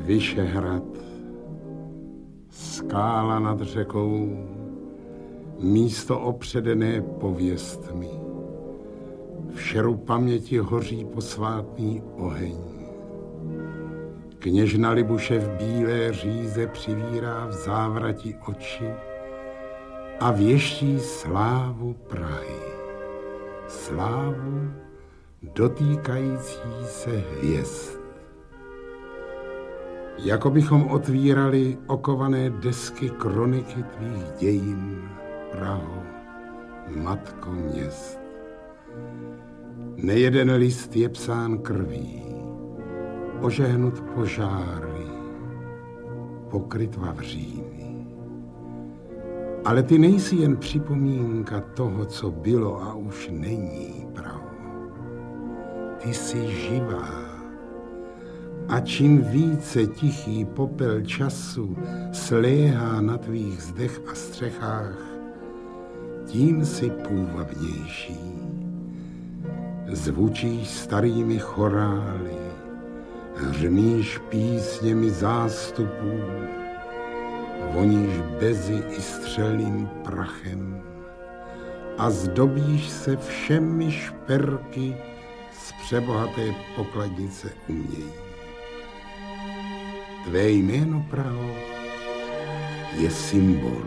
Vyšehrad, skála nad řekou, místo opředené pověstmi. V šeru paměti hoří posvátný oheň. Kněžna Libuše v bílé říze přivírá v závrati oči a věští slávu Prahy. Slávu dotýkající se hvězd. Jako bychom otvírali okované desky kroniky tvých dějin, Praho, matko měst. Nejeden list je psán krví, ožehnut požáry, pokryt vavříny. Ale ty nejsi jen připomínka toho, co bylo a už není, Praho. Ty jsi živá. A čím více tichý popel času sléhá na tvých zdech a střechách, tím si půvabnější. Zvučíš starými chorály, hřmíš písněmi zástupů, voníš bezy i střelným prachem a zdobíš se všemi šperky z přebohaté pokladnice umění. Tvé jméno, Praho, je symbol,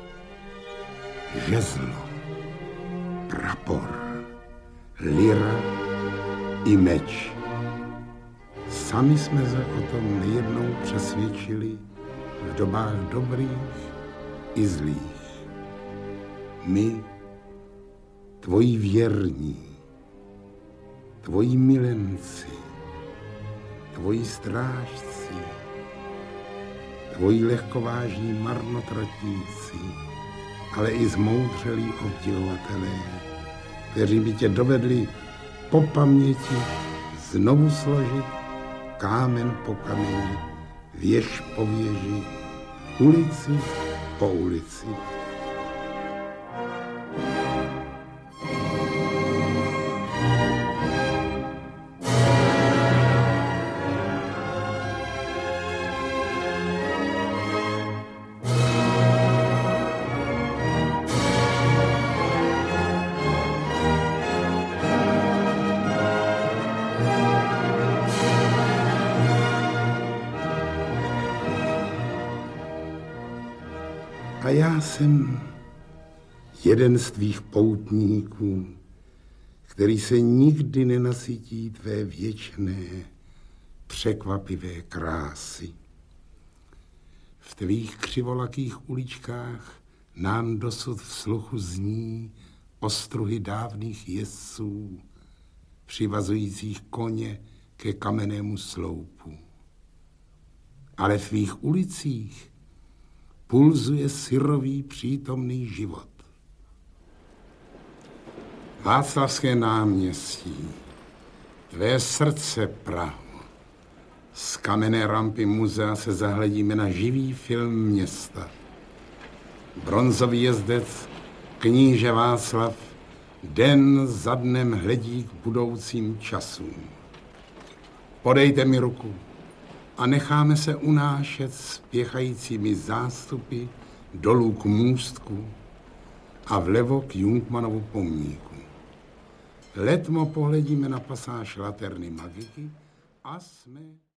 žezlo, prapor, lira i meč. Sami jsme se o tom nejednou přesvědčili v dobách dobrých i zlých. My, tvoji věrní, tvoji milenci, tvoji strážci, tvoji lehkovážní marnotratníci, ale i zmoudřelí obdivovatelé, kteří by tě dovedli po paměti znovu složit kámen po kameni, věž po věži, ulici po ulici. A já jsem jeden z tvých poutníků, který se nikdy nenasytí tvé věčné, překvapivé krásy. V tvých křivolakých uličkách nám dosud v sluchu zní ostruhy dávných jezdců, přivazujících koně ke kamennému sloupu. Ale v tvých ulicích pulzuje syrový přítomný život. Václavské náměstí, tvé srdce, Praho. Z kamenné rampy muzea se zahledíme na živý film města. Bronzový jezdec, kníže Václav, den za dnem hledí k budoucím časům. Podejte mi ruku a necháme se unášet spěchajícími zástupy dolů k můstku a vlevo k Jungmannovu pomníku. Letmo pohledíme na pasáž Laterny Magiky a jsme...